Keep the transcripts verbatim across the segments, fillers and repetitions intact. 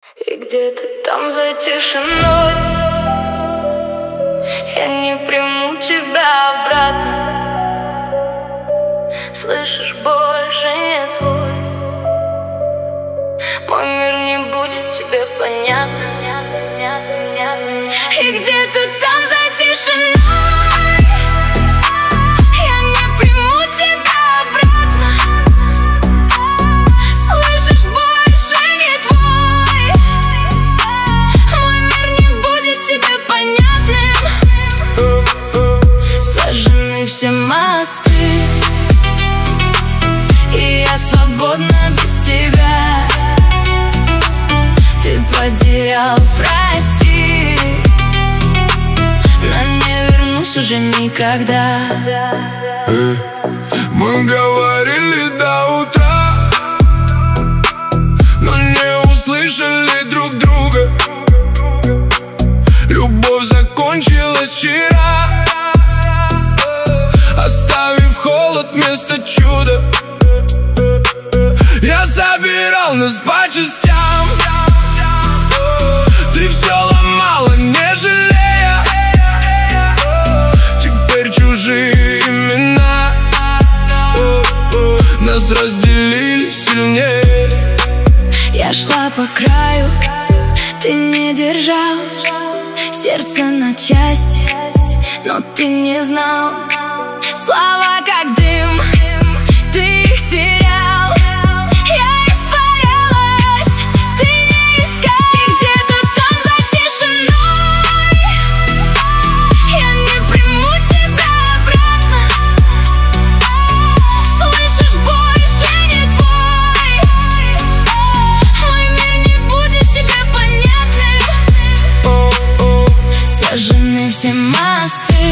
И где-то там за тишиной я не приму тебя обратно. Слышишь, больше не твой. Мой мир не будет тебе понятно. И где-то там за тишиной я не приму тебя обратно. Слышишь, больше не твой. Мой мир не будет тебе понятным. Сожжены все мосты, и я свободна без тебя. Ты потерял, прости, но не вернусь уже никогда. э, Мы говорили до утра, но не услышали друг друга. Любовь закончилась вчера, оставив холод вместо чуда. Я собирал нас по частям, ты все ломала, не жалея. Теперь чужие имена нас разделили сильнее. Я шла по краю, ты не держал сердце на части, но ты не знал. Слова как дым, ты их терял. Я испарялась, ты не искал. И где-то там за тишиной я не приму тебя обратно. Слышишь, больше не твой. Мой мир не будет тебе понятным. Сожжены все мосты,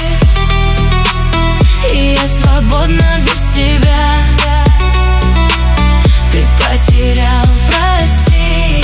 и я свободна без тебя. Ты потерял, прости,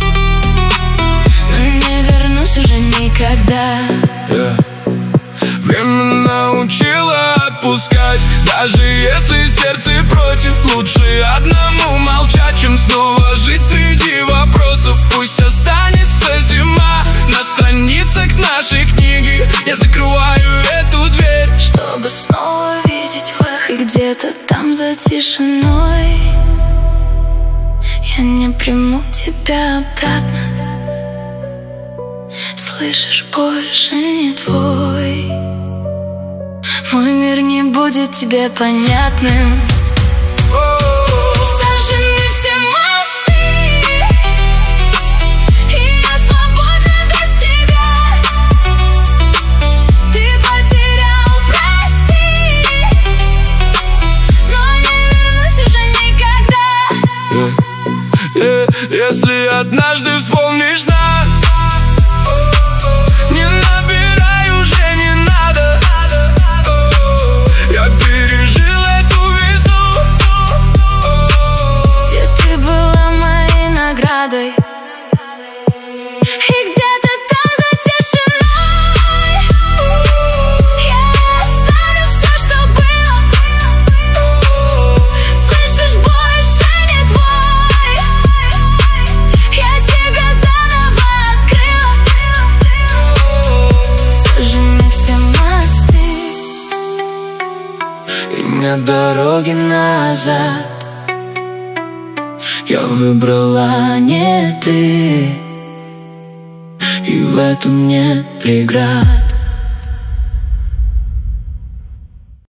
но не вернусь уже никогда. yeah. Время научило отпускать, даже если сердце против. Лучше одному молчать, чем снова жить среди вопросов. Пусть останется зима на страницах нашей книги. Я закрываю эту дверь, чтобы снова видеть выход. И где-то там за тишиной я не приму тебя обратно. Слышишь, больше не твой. Мой мир не будет тебе понятным. Сожжены все мосты, и я свободна без тебя. Ты потерял, прости, но не вернусь уже никогда. yeah. Yeah. Если однажды вспомнишь нас, не набирай, уже не надо. Я пережил эту весну, Где ты была моей наградой. И где-то там за тишиной я оставлю все, что было. Слышишь, больше не твой. Я себя заново открыла. Сожжены все мосты, и нет дороги назад. Я выбрала не ты, и в этом нет преград.